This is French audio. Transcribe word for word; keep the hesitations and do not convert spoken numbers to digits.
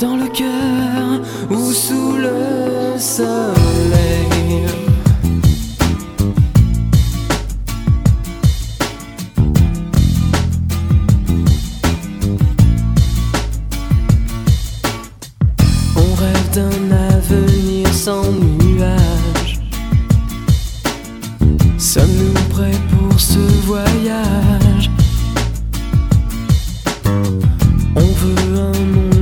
dans le cœur ou sous le soleil. On rêve d'un avenir sans nuages. Sommes-nous prêts pour ce voyage?